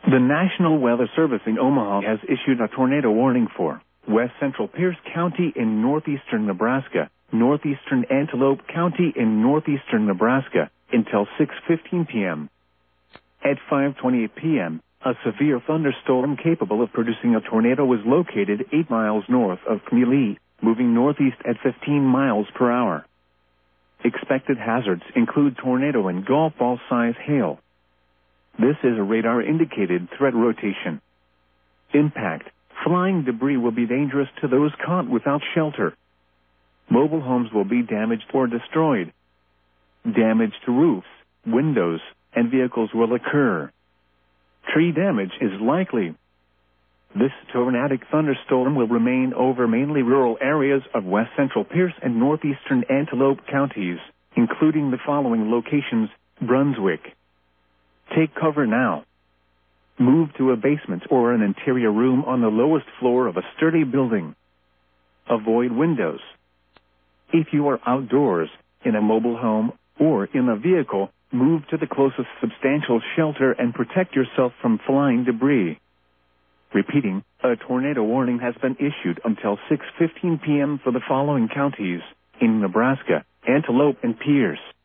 The National Weather Service in Omaha has issued a tornado warning for west central Pierce County in northeastern Nebraska, northeastern Antelope County in northeastern Nebraska, until 6:15 p.m. At 5:28 p.m., a severe thunderstorm capable of producing a tornado was located 8 miles north of Kneelee, moving northeast at 15 miles per hour. Expected hazards include tornado and golf ball-size hail. This is a radar-indicated threat rotation. Impact: flying debris will be dangerous to those caught without shelter. Mobile homes will be damaged or destroyed. Damage to roofs, windows, and vehicles will occur. Tree damage is likely. This tornadic thunderstorm will remain over mainly rural areas of west central Pierce and northeastern Antelope counties, including the following locations: Brunswick. Take cover now. Move to a basement or an interior room on the lowest floor of a sturdy building. Avoid windows. If you are outdoors, in a mobile home, or in a vehicle, move to the closest substantial shelter and protect yourself from flying debris. Repeating, a tornado warning has been issued until 6:15 p.m. for the following counties in Nebraska: Antelope and Pierce.